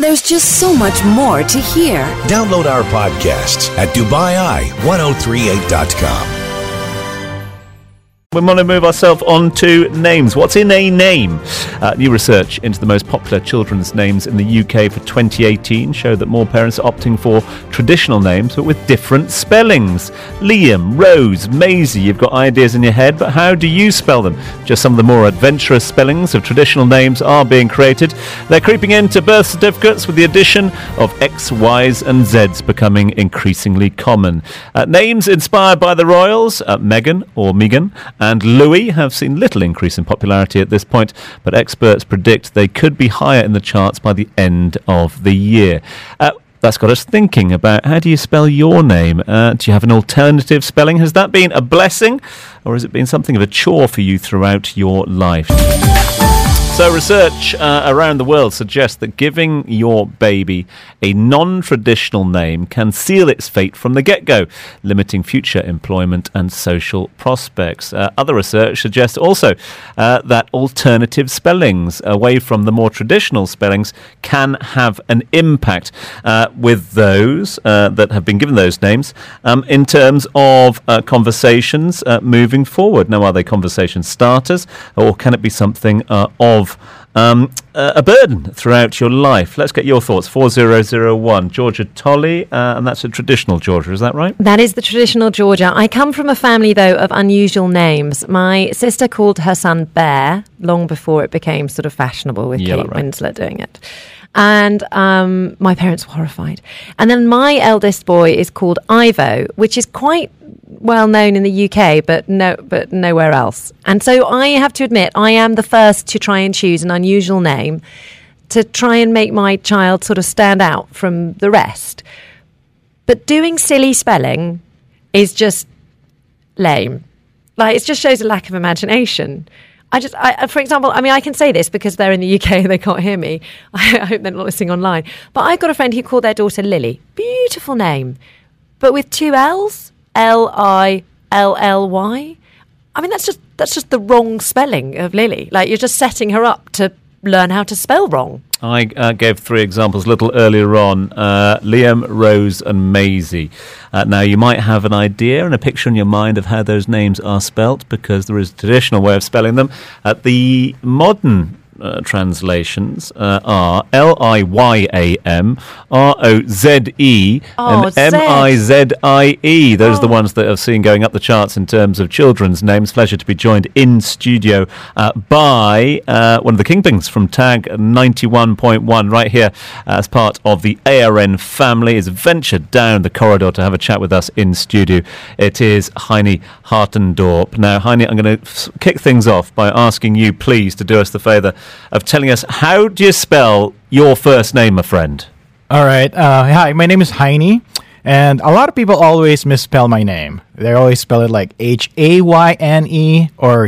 There's just so much more to hear. Download our podcasts at DubaiI1038.com. We want to move ourselves on to names. What's in a name? New research into the most popular children's names in the UK for 2018 showed that more parents are opting for traditional names but with different spellings. Liam, Rose, Maisie, you've got ideas in your head, but how do you spell them? Just some of the more adventurous spellings of traditional names are being created. They're creeping into birth certificates with the addition of X, Ys and Zs becoming increasingly common. Names inspired by the royals, Meghan or Megan, and Louis have seen little increase in popularity at this point, but experts predict they could be higher in the charts by the end of the year. That's got us thinking about how do you spell your name? Do you have an alternative spelling? Has that been a blessing, or has it been something of a chore for you throughout your life? So research around the world suggests that giving your baby a non-traditional name can seal its fate from the get-go, limiting future employment and social prospects. Other research suggests also that alternative spellings away from the more traditional spellings can have an impact with those that have been given those names in terms of conversations moving forward. Now, are they conversation starters, or can it be something of a burden throughout your life? Let's get your thoughts. 4001. Georgia Tolley, and that's a traditional Georgia, is that right? That is the traditional Georgia. I come from a family, though, of unusual names. My sister called her son Bear long before it became sort of fashionable with Kate Winslet doing it. And my parents were horrified. And then my eldest boy is called Ivo, which is quite well known in the UK, but nowhere else. And so I have to admit, I am the first to try and choose an unusual name to try and make my child sort of stand out from the rest. But doing silly spelling is just lame. Like, it just shows a lack of imagination. For example, I can say this because they're in the UK and they can't hear me. I hope they're not listening online. But I've got a friend who called their daughter Lily. Beautiful name. But with two L's. Lilly. I mean, that's just the wrong spelling of Lily. Like, you're just setting her up to learn how to spell wrong. I gave three examples a little earlier on. Liam, Rose and Maisie. Now, you might have an idea and a picture in your mind of how those names are spelt, because there is a traditional way of spelling them. The modern translations are Liam, Roze, and Mizie. Those are the ones that I've seen going up the charts in terms of children's names. Pleasure to be joined in studio by one of the kingpins from Tag 91.1 right here as part of the ARN family. Has ventured down the corridor to have a chat with us in studio. It is Heine Hartendorp. Now, Heine, I'm going to kick things off by asking you, please, to do us the favour of telling us, how do you spell your first name, my friend? All right. Hi, my name is Heine, and a lot of people always misspell my name. They always spell it like Hayne or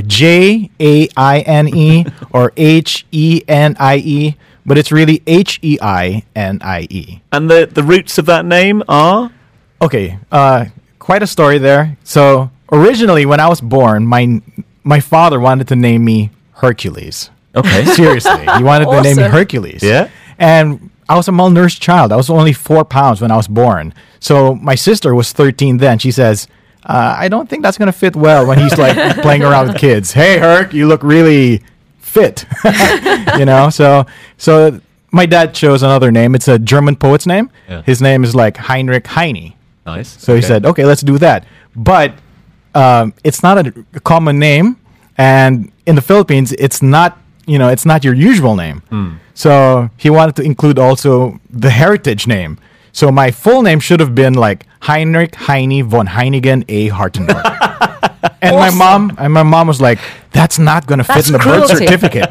Jaine or Henie, but it's really Heine. And the roots of that name are? Okay, quite a story there. So originally, when I was born, my father wanted to name me Hercules. Okay. Seriously. He wanted to name me Hercules. Yeah. And I was a malnourished child. I was only 4 pounds when I was born. So my sister was 13 then. She says, I don't think that's going to fit well when he's like playing around with kids. Hey, Herc, you look really fit. So my dad chose another name. It's a German poet's name. Yeah. His name is like Heinrich Heine. Nice. So he said, okay, let's do that. But it's not a common name. And in the Philippines, it's not your usual name. So he wanted to include also the heritage name. So my full name should have been like Heinrich Heine von Heinigen A. Hartendorp. And awesome. my mom was like, that's not going to fit in the birth certificate.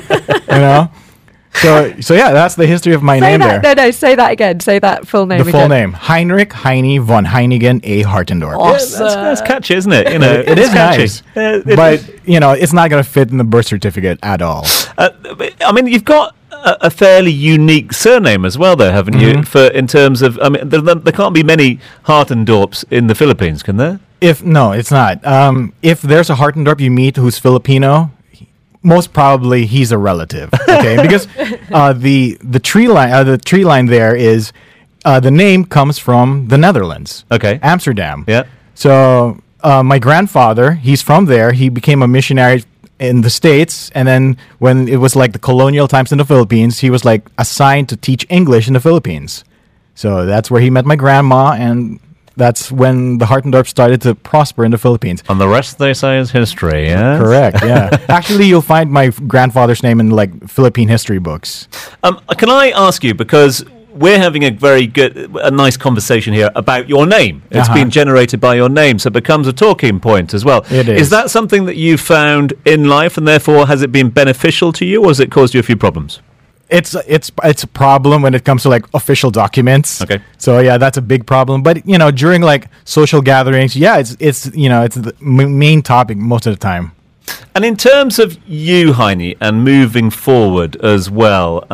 So yeah, that's the history of my name there. No, say that again. Say that full name again. The full name. Heinrich Heine von Heinigen A. Hartendorp. Awesome. That's catchy, isn't it? It is nice. But, it's not going to fit in the birth certificate at all. You've got a fairly unique surname as well, though, haven't you? In terms of, there can't be many Hartendorps in the Philippines, can there? No, it's not. If there's a Hartendorp you meet who's Filipino, most probably he's a relative. Okay, because the tree line there is the name comes from the Netherlands. Okay, Amsterdam. Yeah. So my grandfather, he's from there. He became a missionary in the States, and then when it was like the colonial times in the Philippines, he was like assigned to teach English in the Philippines. So that's where he met my grandma, and that's when the Hartendorp started to prosper in the Philippines. And the rest, they say, is history, yeah? Correct, yeah. Actually, you'll find my grandfather's name in like Philippine history books. Can I ask you, because we're having a nice conversation here about your name. It's been generated by your name, so it becomes a talking point as well. It is. Is that something that you found in life, and therefore has it been beneficial to you, or has it caused you a few problems? It's a problem when it comes to like official documents. Okay. So yeah, that's a big problem. But during like social gatherings, yeah, it's the main topic most of the time. And in terms of you, Heine, and moving forward as well,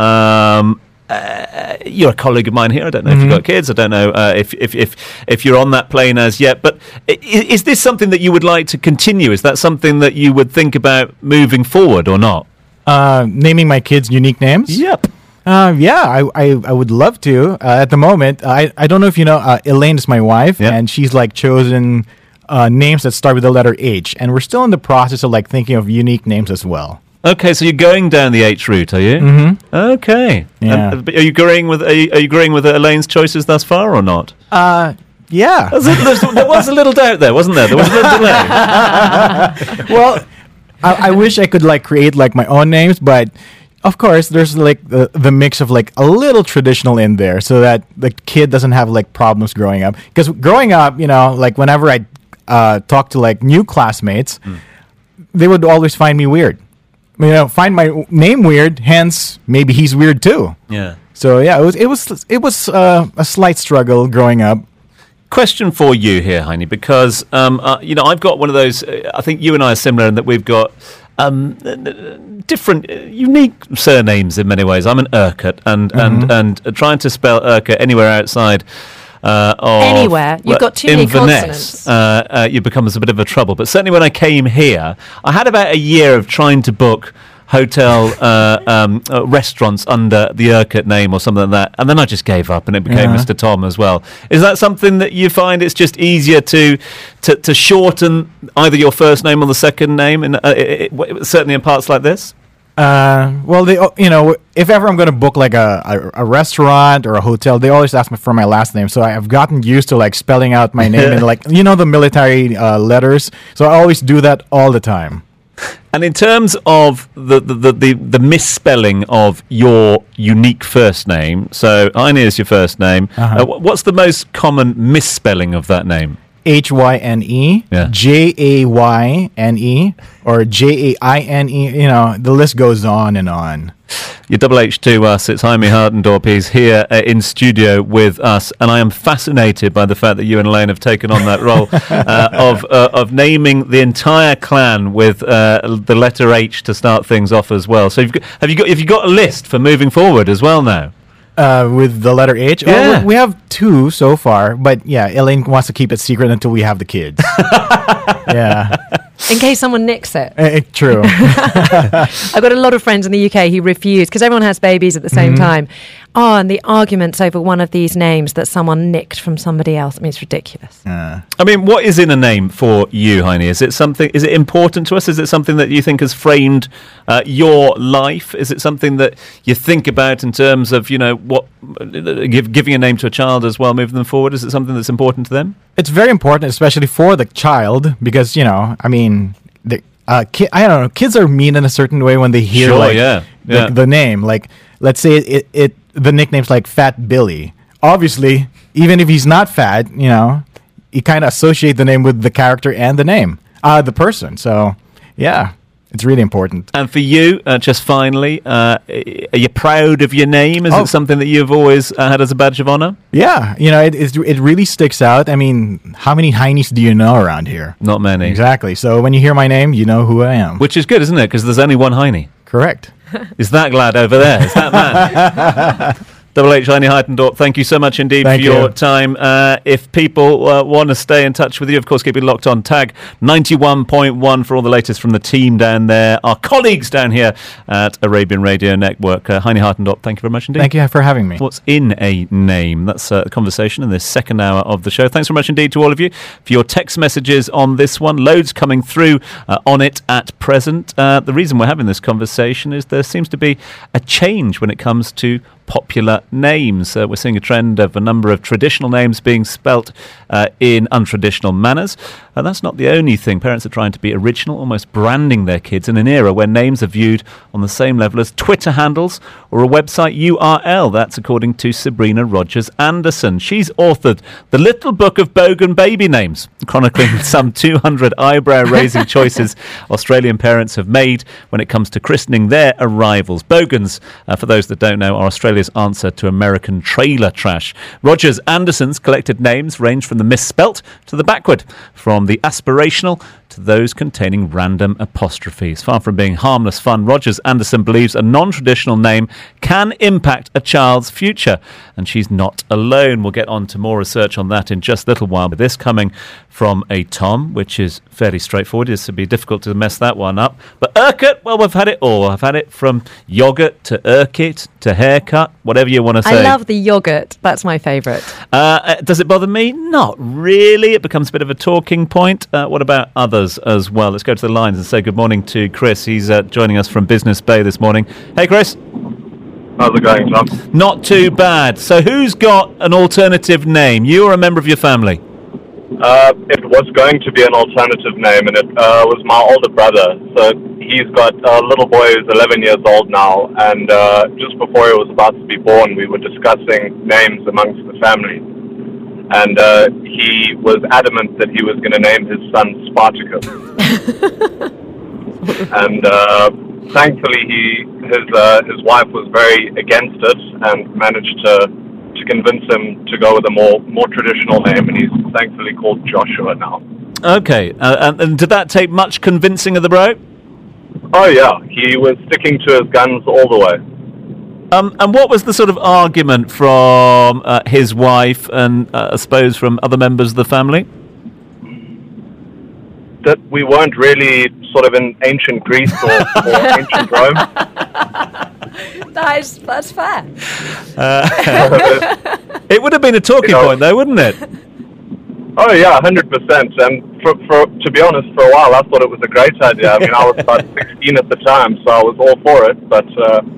you're a colleague of mine here. I don't know if you've got kids. I don't know if you're on that plane as yet. But is this something that you would like to continue? Is that something that you would think about moving forward or not? Naming my kids unique names? Yep. Yeah, I would love to. At the moment, I don't know if you know, Elaine is my wife, Yep. and she's like chosen names that start with the letter H, and we're still in the process of like thinking of unique names as well. Okay, so you're going down the H route, are you? Mm-hmm. Okay. Yeah. But are you agreeing with Elaine's choices thus far or not? Yeah. There was a little doubt there, wasn't there? There was a little delay. Well, I wish I could like create like my own names, but of course there's like the mix of like a little traditional in there, so that the kid doesn't have like problems growing up. Because growing up, like whenever I talk to like new classmates, they would always find me weird. Find my name weird. Hence, maybe he's weird too. Yeah. So yeah, it was a slight struggle growing up. Question for you here, Heine, because I've got one of those. I think you and I are similar in that we've got different, unique surnames in many ways. I'm an Urquhart, and trying to spell Urquhart anywhere outside. Anywhere. You've got too many consonants. You become a bit of a trouble. But certainly when I came here, I had about a year of trying to book hotel restaurants under the Urquhart name or something like that, and then I just gave up, and it became Mr. Tom as well. Is that something that you find it's just easier to shorten either your first name or the second name, and certainly in parts like this? Well, if ever I'm going to book like a restaurant or a hotel, they always ask me for my last name. So I've gotten used to like spelling out my name in like the military letters. So I always do that all the time. And in terms of the misspelling of your unique first name, so Heine is your first name. What's the most common misspelling of that name? Hyne, Yeah. Jayne, or Jaine. The list goes on and on. Your Double H to us. It's Jaime Hartendorp. He's here in studio with us, and I am fascinated by the fact that you and Elaine have taken on that role of naming the entire clan with the letter H to start things off as well. So have you got a list for moving forward as well now? With the letter H? Yeah. Oh, we have 2 so far, but yeah, Elaine wants to keep it secret until we have the kids. Yeah. In case someone nicks it. True. I've got a lot of friends in the UK who refuse, because everyone has babies at the same time. Oh, and the arguments over one of these names that someone nicked from somebody else. I mean, it's ridiculous. I mean, what is in a name for you, Heine? Is it important to us? Is it something that you think has framed your life? Is it something that you think about in terms of, giving a name to a child as well, moving them forward? Is it something that's important to them? It's very important, especially for the child, because, I don't know, kids are mean in a certain way when they hear the name. Like, let's say the nickname's like Fat Billy. Obviously, even if he's not fat, you kind of associate the name with the character and the name, the person. So, yeah, it's really important. And for you, just finally, are you proud of your name? Is it something that you've always had as a badge of honor? Yeah, it really sticks out. I mean, how many Heines do you know around here? Not many. Exactly. So when you hear my name, you know who I am. Which is good, isn't it? Because there's only one Heine. Correct. Is that glad over there? Is that man? Double H, Heini Heitendorp, thank you so much indeed for your time. If people want to stay in touch with you, of course, keep it locked on. Tag 91.1 for all the latest from the team down there. Our colleagues down here at Arabian Radio Network. Heini Heitendorp, thank you very much indeed. Thank you for having me. What's in a name? That's the conversation in this second hour of the show. Thanks very much indeed to all of you for your text messages on this one. Loads coming through on it at present. The reason we're having this conversation is there seems to be a change when it comes to popular names. We're seeing a trend of a number of traditional names being spelt in untraditional manners. That's not the only thing. Parents are trying to be original, almost branding their kids in an era where names are viewed on the same level as Twitter handles or a website URL. That's according to Sabrina Rogers Anderson. She's authored The Little Book of Bogan Baby Names, chronicling some 200 eyebrow-raising choices Australian parents have made when it comes to christening their arrivals. Bogans, for those that don't know, are Australia's answer to American trailer trash. Rogers Anderson's collected names range from the misspelt to the backward, from the aspirational to those containing random apostrophes. Far from being harmless fun, Rogers Anderson believes a non-traditional name can impact a child's future, and she's not alone. We'll get on to more research on that in just a little while. This coming from a Tom, which is fairly straightforward. It would be difficult to mess that one up. But Urquhart, well, we've had it all. I've had it from yogurt to Urquhart to haircut, whatever you want to say. I love the yogurt. That's my favourite. Does it bother me? Not really. It becomes a bit of a talking point. What about others as well? Let's go to the lines and say good morning to Chris. He's joining us from Business Bay this morning. Hey, Chris. How's it going, Tom? Not too bad. So who's got an alternative name? You or a member of your family? It was going to be an alternative name, and it was my older brother. So he's got a little boy who's 11 years old now, and just before he was about to be born, we were discussing names amongst the family. And he was adamant that he was going to name his son Spartacus. And thankfully, his wife was very against it and managed to convince him to go with a more traditional name, and he's thankfully called Joshua now. Okay, and did that take much convincing of the bro? Oh yeah, he was sticking to his guns all the way. And what was the sort of argument from his wife and I suppose from other members of the family? That we weren't really sort of in ancient Greece or ancient Rome. That's fair. It would have been a talking point, though, wouldn't it? Oh yeah, 100%. And for to be honest, for a while I thought it was a great idea. I mean, I was about 16 at the time, so I was all for it. But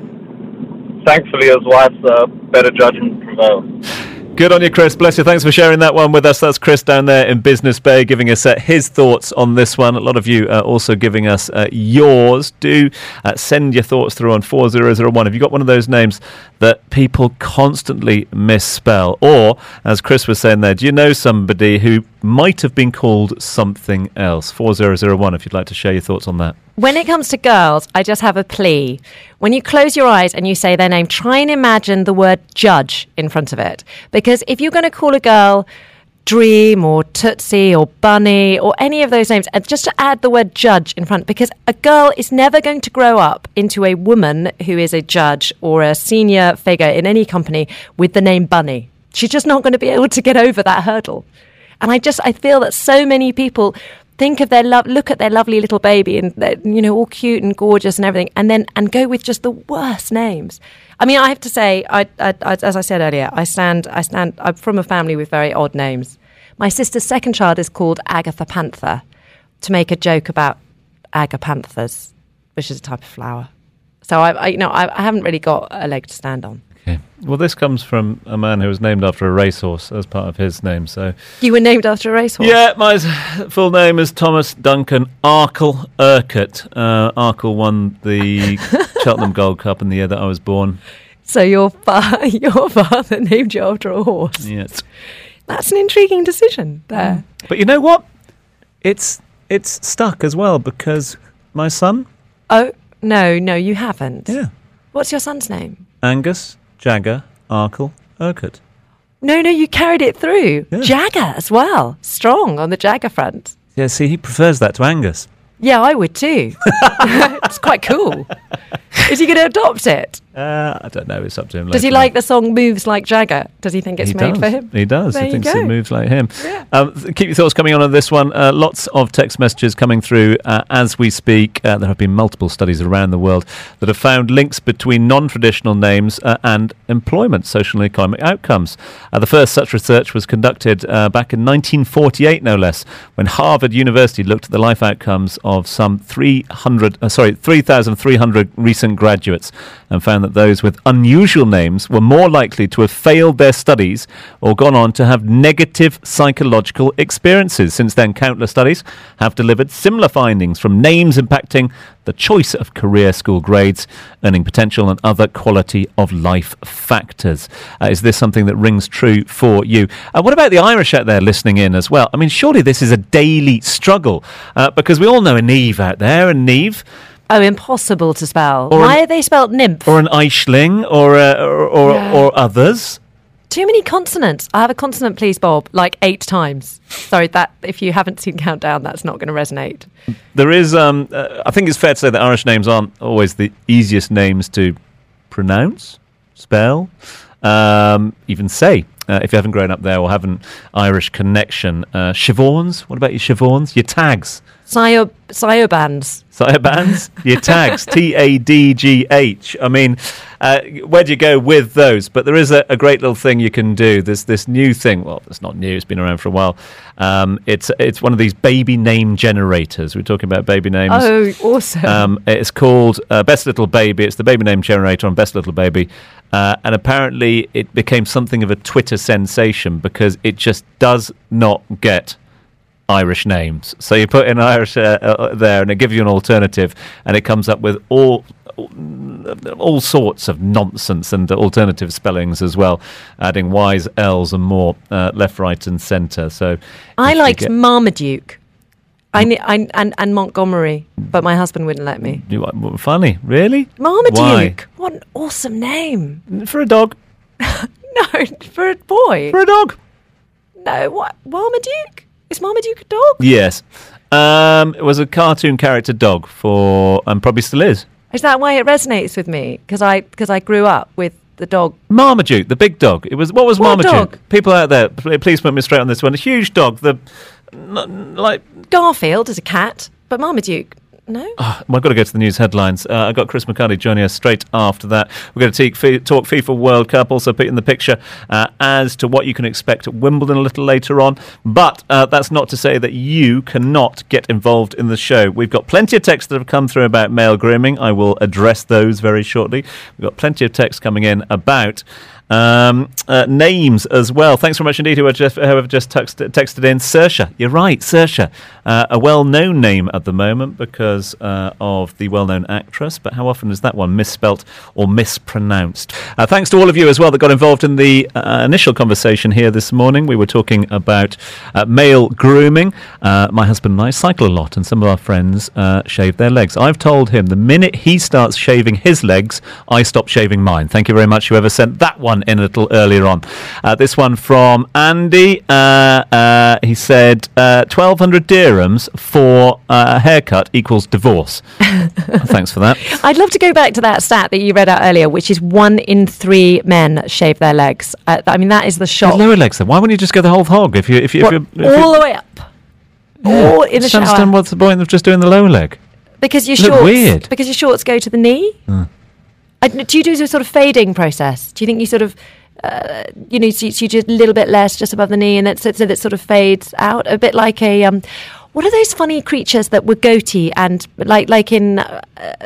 thankfully, his wife's better judgment prevailed. Good on you, Chris. Bless you. Thanks for sharing that one with us. That's Chris down there in Business Bay giving us his thoughts on this one. A lot of you also giving us yours. Do send your thoughts through on 4001. Have you got one of those names that people constantly misspell? Or, as Chris was saying there, do you know somebody who might have been called something else? 4001 if you'd like to share your thoughts on that. When it comes to girls, I just have a plea. When you close your eyes and you say their name, try and imagine the word judge in front of it. Because if you're going to call a girl Dream or Tootsie or Bunny or any of those names, and just to add the word judge in front, because a girl is never going to grow up into a woman who is a judge or a senior figure in any company with the name Bunny. She's just not going to be able to get over that hurdle. And I feel that so many people think of their look at their lovely little baby and they're, all cute and gorgeous and everything, and go with just the worst names. I mean, I have to say, I as I said earlier, I'm from a family with very odd names. My sister's second child is called Agatha Panther, to make a joke about agapanthus, which is a type of flower. So I haven't really got a leg to stand on. Okay. Well, this comes from a man who was named after a racehorse as part of his name. So you were named after a racehorse? Yeah, my full name is Thomas Duncan Arkle Urquhart. Arkle won the Cheltenham Gold Cup in the year that I was born. So your father named you after a horse? Yes. That's an intriguing decision there. But you know what? It's stuck as well because my son... Oh, no, you haven't. Yeah. What's your son's name? Angus Jagger Arkle Urquhart. No, you carried it through. Yeah. Jagger as well. Strong on the Jagger front. Yeah, see, he prefers that to Angus. Yeah, I would too. It's quite cool. Is he going to adopt it? I don't know. It's up to him. Does he like the song Moves Like Jagger? Does he think it's made for him? He does. There he thinks you go. it moves like him. Yeah. Keep your thoughts coming on this one. Lots of text messages coming through as we speak. There have been multiple studies around the world that have found links between non-traditional names and employment, social and economic outcomes. The first such research was conducted back in 1948, no less, when Harvard University looked at the life outcomes of some 3,300 recent graduates and found that those with unusual names were more likely to have failed their studies or gone on to have negative psychological experiences. Since then, countless studies have delivered similar findings, from names impacting the choice of career, school grades, earning potential, and other quality of life factors. Is this something that rings true for you? What about the Irish out there listening in as well? I mean, surely this is a daily struggle because we all know a Niamh out there, and Niamh. Oh, impossible to spell. Why are they spelled nymph? Or an Aisling, or others. Too many consonants. I have a consonant, please, Bob, like 8 times. Sorry, that if you haven't seen Countdown, that's not going to resonate. There is, I think it's fair to say that Irish names aren't always the easiest names to pronounce, spell, even say. If you haven't grown up there or have an Irish connection. Siobhans, what about your Siobhans? Your tags? Siobans. Siobans? Your tags, Tadgh. I mean, where do you go with those? But there is a great little thing you can do. There's this new thing. Well, it's not new. It's been around for a while. It's one of these baby name generators. We're talking about baby names. Oh, awesome. It's called Best Little Baby. It's the baby name generator on Best Little Baby. And apparently it became something of a Twitter sensation because it just does not get Irish names. So you put in Irish there and it gives you an alternative, and it comes up with all sorts of nonsense and alternative spellings as well, adding Y's, L's and more, left, right and centre. So I liked Marmaduke. And Montgomery, but my husband wouldn't let me. Funny, really? Marmaduke. Why? What an awesome name. For a dog. No, for a boy. For a dog. No, what? Marmaduke? Is Marmaduke a dog? Yes. It was a cartoon character dog and probably still is. Is that why it resonates with me? Because I grew up with the dog. Marmaduke, the big dog. What was Marmaduke? Dog? People out there, please put me straight on this one. A huge dog. Garfield is a cat, but Marmaduke, no? I've got to go to the news headlines. I've got Chris McCarthy joining us straight after that. We're going to talk FIFA World Cup, also put in the picture as to what you can expect at Wimbledon a little later on. But that's not to say that you cannot get involved in the show. We've got plenty of texts that have come through about male grooming. I will address those very shortly. We've got plenty of texts coming in about names as well. Thanks very much indeed whoever just texted in. Saoirse, you're right, Saoirse, a well-known name at the moment because of the well-known actress, but how often is that one misspelt or mispronounced? Thanks to all of you as well that got involved in the initial conversation here this morning. We were talking about male grooming. My husband and I cycle a lot, and some of our friends shave their legs. I've told him the minute he starts shaving his legs, I stop shaving mine. Thank you very much whoever sent that one in a little earlier on. This one from Andy. He said 1,200 dirhams for a haircut equals divorce. Thanks for that. I'd love to go back to that stat that you read out earlier, which is 1 in 3 men shave their legs. I mean, that is the shock. Lower legs then. Why wouldn't you just go the whole hog? If you're all the way up, all in the shower. Understand what's the point of just doing the lower leg? Because your shorts. Weird. Because your shorts go to the knee. Do you do a sort of fading process? Do you think you sort of, so you just a little bit less just above the knee, and so that sort of fades out a bit like a what are those funny creatures that were goatee and like in The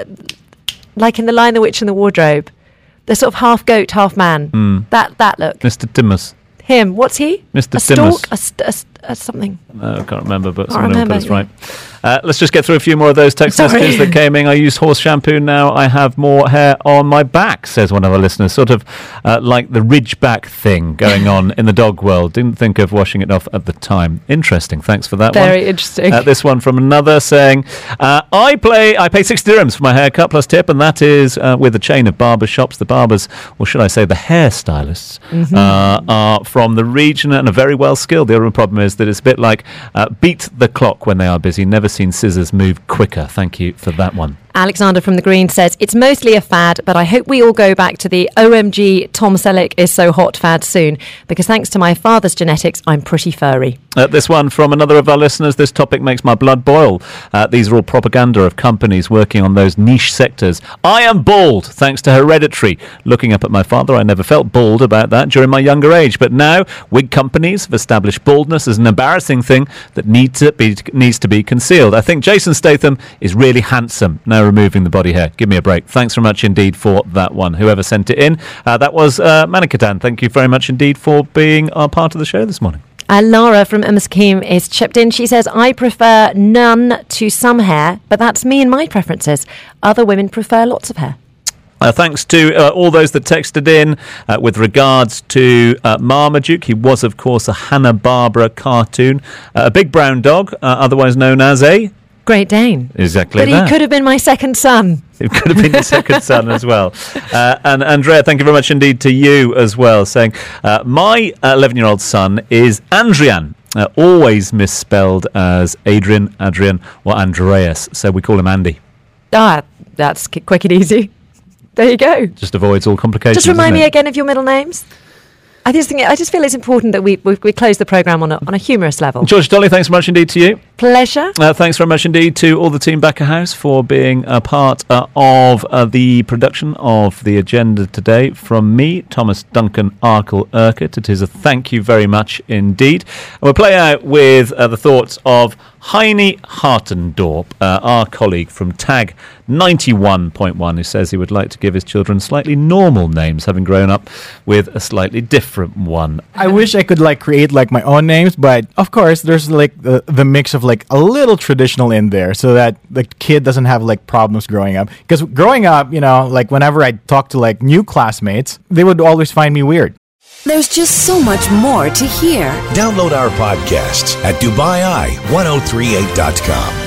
Lion, the Witch and the Wardrobe, they're sort of half goat, half man. That look. Mr. Timmus. Him. What's he? Mr. Timmus. Something. I can't remember, but someone will put us right. Let's just get through a few more of those text messages that came in. I use horse shampoo now. I have more hair on my back, says one of our listeners. Sort of like the ridgeback thing going on in the dog world. Didn't think of washing it off at the time. Interesting. Thanks for that one. Very interesting. This one from another saying, I pay 60 dirhams for my haircut plus tip, and that is with a chain of barber shops. The barbers, or should I say the hairstylists, are from the region and are very well skilled. The other problem is means that it's a bit like beat the clock when they are busy. Never seen scissors move quicker. Thank you for that one. Alexander from the Green says, it's mostly a fad, but I hope we all go back to the OMG Tom Selleck is so hot fad soon, because thanks to my father's genetics, I'm pretty furry. This one from another of our listeners. This topic makes my blood boil. These are all propaganda of companies working on those niche sectors. I am bald, thanks to Hereditary. Looking up at my father, I never felt bald about that during my younger age, but now wig companies have established baldness as an embarrassing thing that needs to be concealed. I think Jason Statham is really handsome. Now removing the body hair. Give me a break. Thanks very much indeed for that one. Whoever sent it in, that was Manikatan. Thank you very much indeed for being a part of the show this morning. Laura from Umaskim is chipped in. She says, I prefer none to some hair, but that's me and my preferences. Other women prefer lots of hair. Thanks to all those that texted in with regards to Marmaduke. He was, of course, a Hanna-Barbera cartoon. A big brown dog, otherwise known as a Great Dane. Exactly. But he could have been my second son. It could have been your second son as well. And Andrea, thank you very much indeed to you as well, saying, my 11-year-old son is Andrian, always misspelled as Adrian, or Andreas. So we call him Andy. That's quick and easy. There you go. Just avoids all complications. Just remind me again of your middle names. I just feel it's important that we close the programme on a humorous level. George Dolly, thanks very much indeed to you. Pleasure. Thanks very much indeed to all the team back at house for being a part of the production of the agenda today. From me, Thomas Duncan Arkle Urquhart, it is a thank you very much indeed. And we'll play out with the thoughts of Heine Hartendorp, our colleague from Tag 91.1, who says he would like to give his children slightly normal names, having grown up with a slightly different one. I wish I could create my own names, but of course there's the mix of a little traditional in there, so that the kid doesn't have problems growing up. Because growing up, whenever I talk to new classmates, they would always find me weird. There's just so much more to hear. Download our podcasts at DubaiEye1038.com.